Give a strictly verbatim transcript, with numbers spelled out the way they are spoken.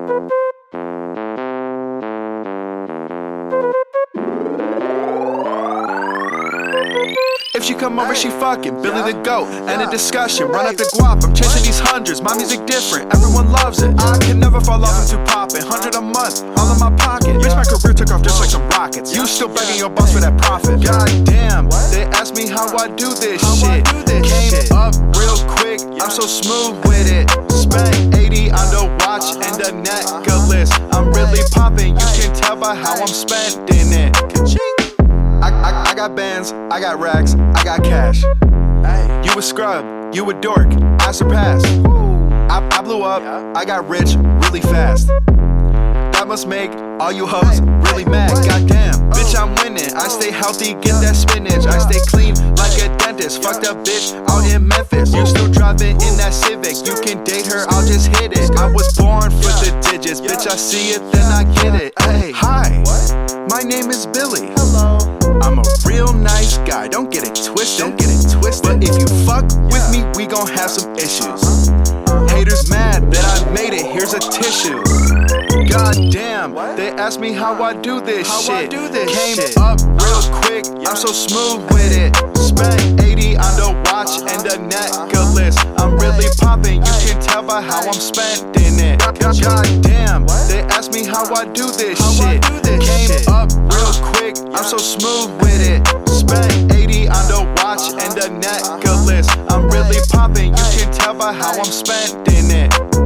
If she come over, she fucking Billy the Goat. End of discussion, run up the guap. I'm chasing these hundreds, my music different, everyone loves it. I can never fall off into poppin'. Hundred a month, all in my pocket. Bitch, my career took off just like some rockets. You still begging your boss for that profit. God damn, they ask me how I do this shit. Came up real quick, I'm so smooth with it. Spent eighty on the watch and the necklace. I'm really poppin', you can tell by how I'm spending it. I, I, I got bands, I got racks, I got cash. You a scrub, you a dork, I surpassed. I, I blew up, I got rich really fast. That must make all you hoes really mad. Goddamn, bitch, I'm winning. I stay healthy, get that spinach. I stay clean like a dentist. Fucked up bitch out in Memphis. You still driving in that Civic. You can date her, I'll just hit it. I was born for the digits. Bitch, I see it, then I get it. Hey, hi, my name is Billy. Hello. I'm a real nice guy, don't get it twisted. Don't get it twisted. But if you fuck with me, we gon' have some issues. Haters mad that I made it, here's a tissue. God damn, they ask me how I do this how shit. I do this Came shit. up real quick, I'm so smooth with it. Spent eighty on the watch and the necklace. I'm really poppin', you can tell by how I'm spending it. God damn, they ask me how I do this shit. Came up real quick, I'm so smooth with it. Spent eighty on the watch and the necklace. I'm really poppin', you can tell by how I'm spending it.